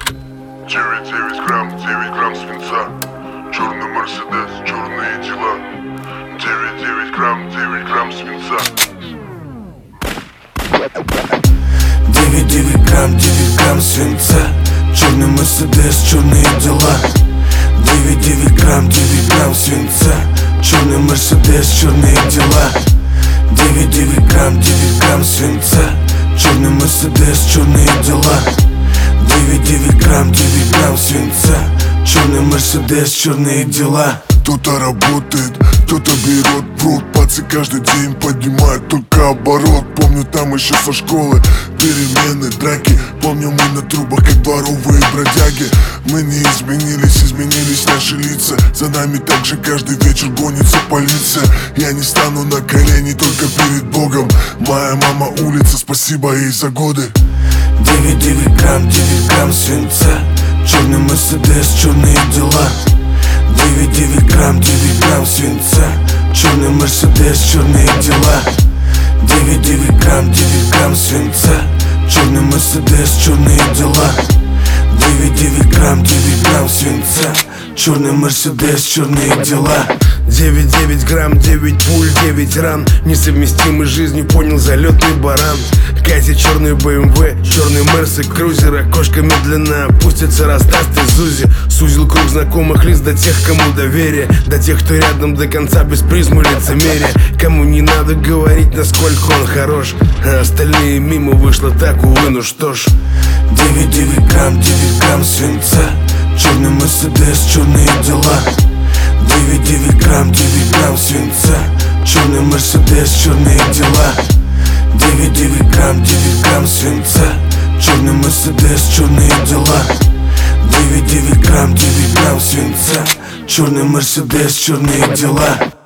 9 грамм свинца, черный Мерседес, черные дела. 9 грамм свинца. 9 грамм свинца, черный Мерседес, черные дела. 9 грамм свинца, черный Мерседес, черные дела. 9 грамм свинца, черный Мерседес, черные дела. 9 грамм свинца, черный Мерседес, черные дела. Кто-то работает, кто-то берет пруд. Пацы каждый день поднимают только оборот. Помню там еще со школы перемены, драки. Помню мы на трубах как дворовые бродяги. Мы не изменились, изменились наши лица. За нами также каждый вечер гонится полиция. Я не стану на колени только перед Богом. Моя мама улица, спасибо ей за годы. 9 грамм свинца, черный Мерседес, черные дела. 9 грамм свинца, черный Мерседес, черные дела. 9 грамм свинца, черный Мерседес, черные дела. 9 грамм свинца, черный Мерседес, черные дела. 9 грамм, 9 пуль, 9 ран. Несовместимый с жизнью, понял, залетный баран. Катя, черный БМВ, черный Мерс и крузер. Окошко медленно опустится, расдаст из УЗИ. Сузил круг знакомых лиц до тех, кому доверие. До тех, кто рядом до конца без призмы лицемерия. Кому не надо говорить, насколько он хорош, а остальные мимо вышло так, увы, ну что ж. 9 грамм свинца, черный Мерседес, черные дела. 9 грамм свинца, черный Мерседес, черные дела. 9 грамм свинца, черный Мерседес, черные дела. 9 грамм свинца, черный Мерседес, черные дела.